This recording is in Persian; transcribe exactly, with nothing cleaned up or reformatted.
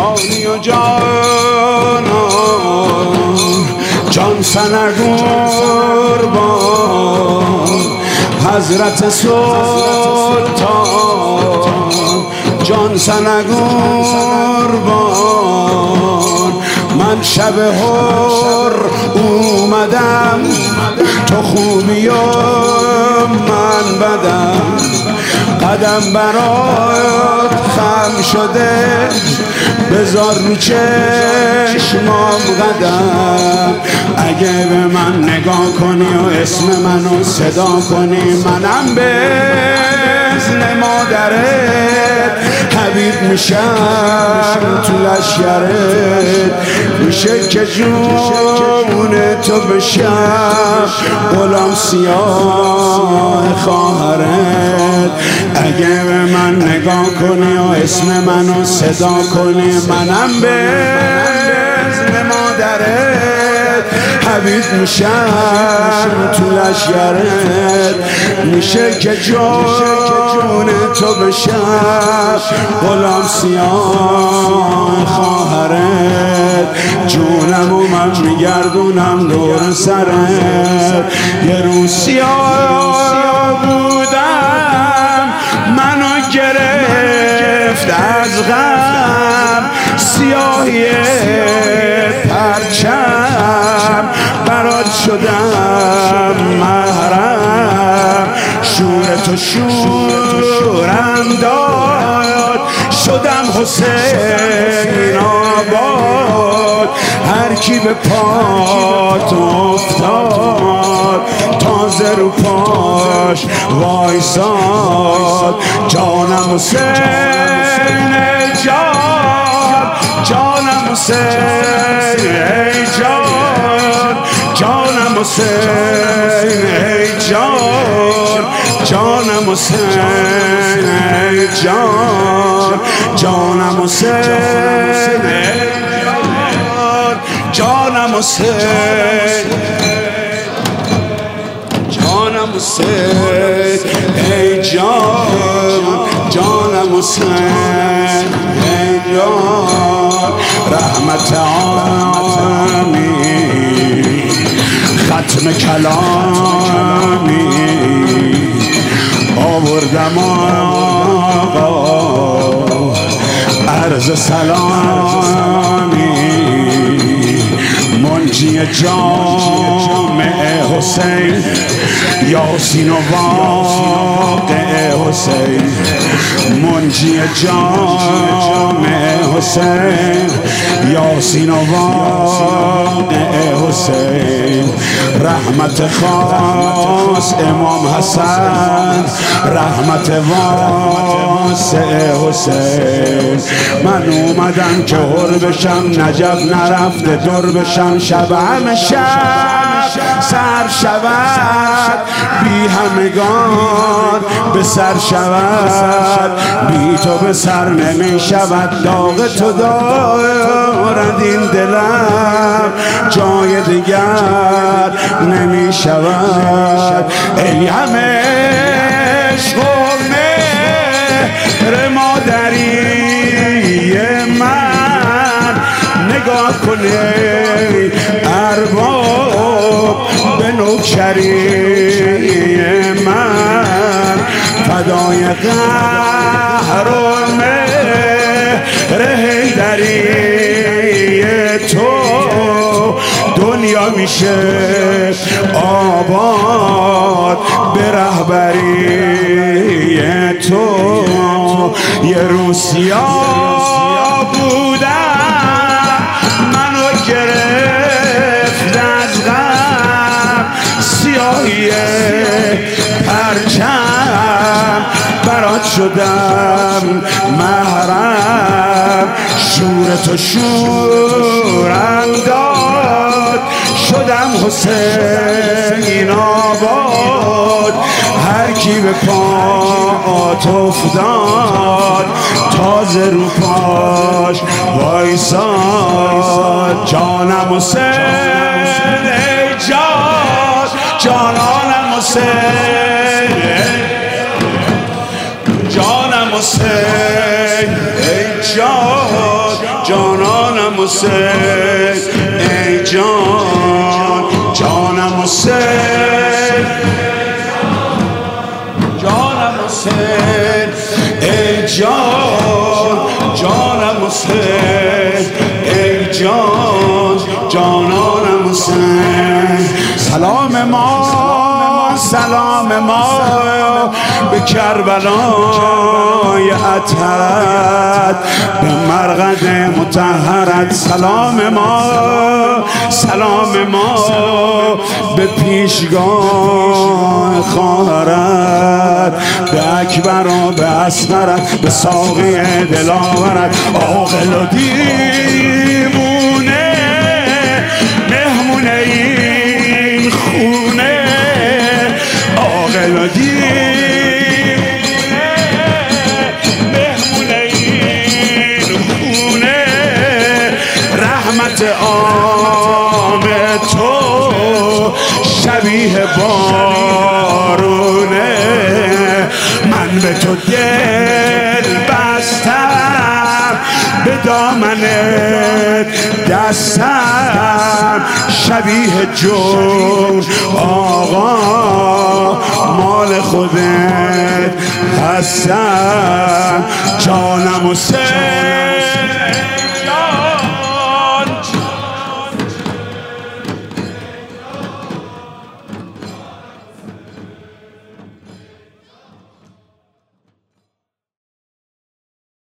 جانی و جانان جان سنه قربان حضرت سلطان جان سنه قربان من شب هر اومدم تو خوبی و من بدم قدم برات خم شده بذار رو چشمام قدم اگه به من نگاه کنی و اسم منو صدا کنی منم به اذن مادرت حبیب میشم تو لشکرت میشه که جون تو بشم غلام سیاه خواهرت اگه به من نگاه کنی و اسم منو صدا کنی منم به اذن مادرت حبیب میشم تو لشکرت میشه که جون تو بشم غلام سیاه خواهرت جونم و من میگردونم دور سرت یه روز سیاه بودم منو گرفت از غم سیاهی پرچم برات شدم محرم شور تو شورم داد شدم حسین آباد هر کی به پات افتاد تازه رو پاش وایساد جانم حسین ای جان جانم حسین ای جان جانم حسین ای جان جانم حسین ای جان جانم حسین ای جانم حسین جانم حسین ای جان جانم حسین ای جان رحمت عامی ختم کلامی آوردم آقا عرض سلامی منجی جامع حسین یاسین و واقع حسین منجی جامع حسین یاسین و واقع حسین رحمت خاص امام حسن رحمت واسع حسین من اومدم که هر بشم نجف نرفته دور بشم شب همه شب سر شود بی همگان به سر شود بی تو به سر نمی شود داغ تو دارد این دلم جای دیگر نمی شود ای همه عشق و مهر مادری من نگاه کنه ارباب به نوکری من فدای قهر و مهر حیدری تو دنیا میشه آباد به رهبری تو یه روز سیاه بودم منو گرفت از غم سیاهی پرچم برات شدم محرم شور تو شورم داد شدم حسین آباد هر کی به پات افتاد تازه رو پاش وایساد جانم حسین ای جان جانانم حسین جانم حسین ای جان جانانم حسین ای جان جانم حسین جانم حسین ای جان جانم حسین ای جان جانانم حسین سلام ما سلام ما به کربلای عطرت به مرقد مطهرت سلام ما سلام ما به پیشگاه خواهرت به اکبر و به اصغرت به ساقی دلاورت عاقل و دیوونه مهمونه این خونه عاقل و دیوونه مهمونه این خونه رحمت عام تو شبیه بارونه من به تو دل بستم به دامنت دستم شبیه جور آقا مال خودت هستم جانم حسین